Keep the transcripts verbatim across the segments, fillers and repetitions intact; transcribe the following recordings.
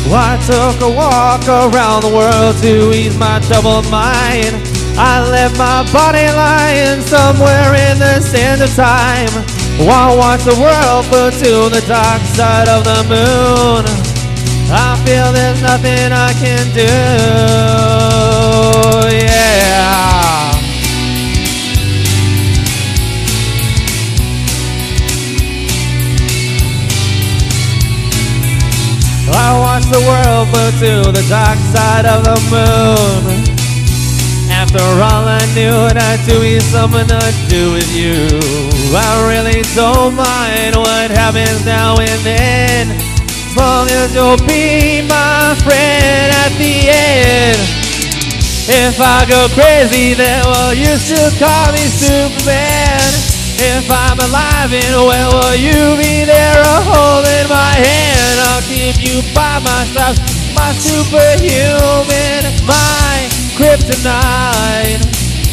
I took a walk around the world to ease my troubled mind. I left my body lying somewhere in the sand of time, while I watch the world float to the dark side of the moon. I feel there's nothing I can do, yeah. I watch the world float to the dark side of the moon. After all I knew, it had to be something to do with you. I really don't mind what happens now and then, as long as you'll be my friend at the end. If I go crazy, then will you still call me Superman? If I'm alive and well, will you be there holding my hand? I'll keep you by my side, my superhuman, my kryptonite.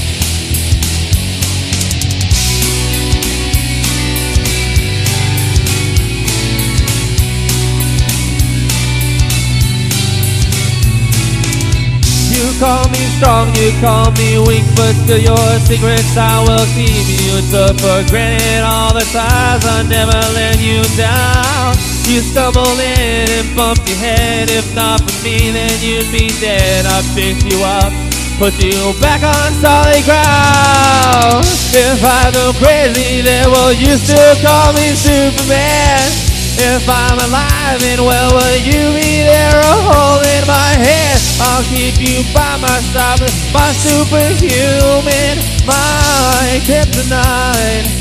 You call me strong, you call me weak, but still your secrets I will keep. You took for granted all the times I never let you down. You stumbled in and bumped your head. If not for me, then you'd be dead. I picked you up, put you back on solid ground. If I go crazy, then will you still call me Superman? If I'm alive and well, will you be there holding my hand? I'll keep you by my side, my superhuman, my kryptonite.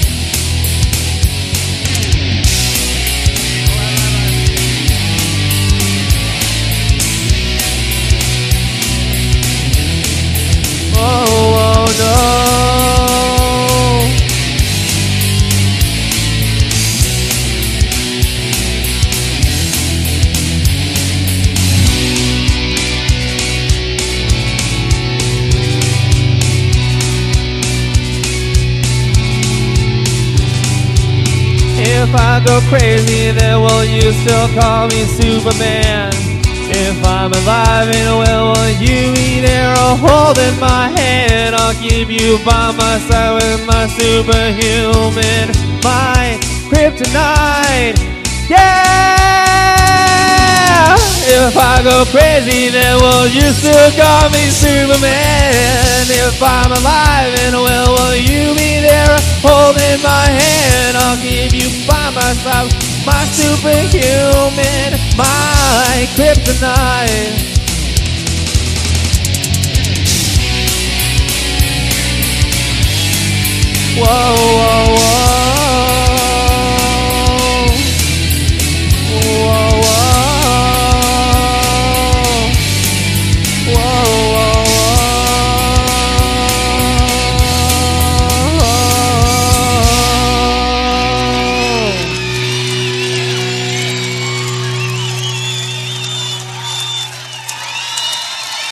Oh, oh no. If I go crazy, then will you still call me Superman? If I'm alive and well, will you be there holding my hand? I'll keep you by my side with my superhuman, my kryptonite. Yeah! If I go crazy, then will you still call me Superman? If I'm alive and well, will you be there holding my hand? I'll keep you by my side, my superhuman, my kryptonite. Whoa.